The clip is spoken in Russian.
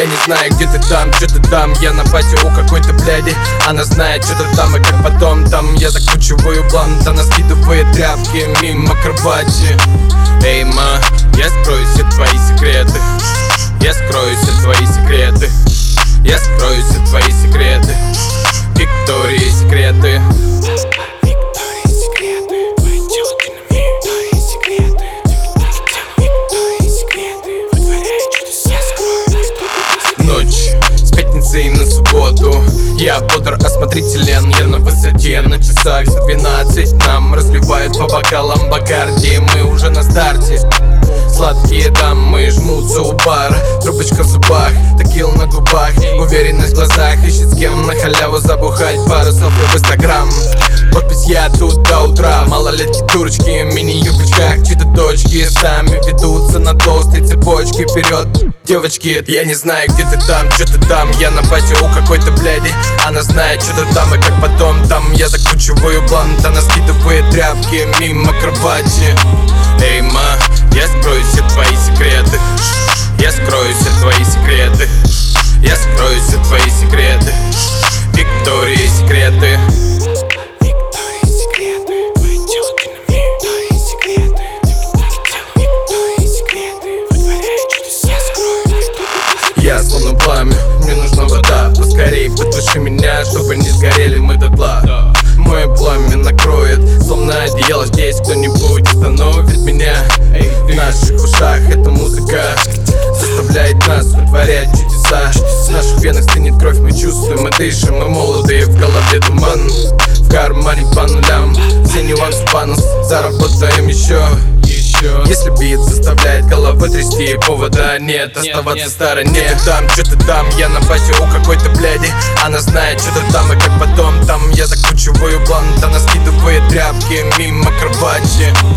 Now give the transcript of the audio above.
Я не знаю, где ты там, что ты там. Я на пати у какой-то бляди. Она знает, что ты там и как потом там. Я закручиваю блант, она скидывает тряпки мимо кровати. Эй, ма, я скрою все твои секреты. Я скрою все твои секреты. Я скрою все твои секреты. Виктории секреты. Ночь с пятницы на субботу. Я бодр, осмотрителен, я на высоте. На часах за 12 нам разливают по бокалам Бакарди. Мы уже на старте. Сладкие дамы жмутся у бара. Трубочка в зубах, текила на губах. Уверенность в глазах, ищет с кем на халяву забухать. Пару селфи в инстаграм. Подпись: я тут до утра. Малолетки дурочки в мини-юбочках. Чьи-то дочки сами ведутся на толстой цепочке. Вперед, девочки, я не знаю, где ты там, что ты там. Я на пати у какой-то бляди. Она знает, что ты там и как потом там. Я закручиваю блант, она скидывает тряпки мимо кровати. Эй, ма, я скрою все твои секреты. Я скрою все твои секреты. Я скрою все твои секреты. Виктории секреты. Я словно пламя, мне нужна вода. Поскорей потуши меня, чтобы не сгорели мы дотла. Мое пламя накроет, словно одеяло здесь кто-нибудь остановит меня. В наших ушах эта музыка заставляет нас вытворять чудеса. В наших венах стынет кровь, мы чувствуем, мы дышим, мы молодые, в голове туман. В кармане по нулям, все нюансы панус, заработаем еще. Если бит заставляет головы трясти, повода нет, оставаться в стороне. Где ты там, что ты там, я на пати у какой-то бляди. Она знает, что ты там и как потом там. Я закручиваю блант, она скидывает тряпки мимо кровати.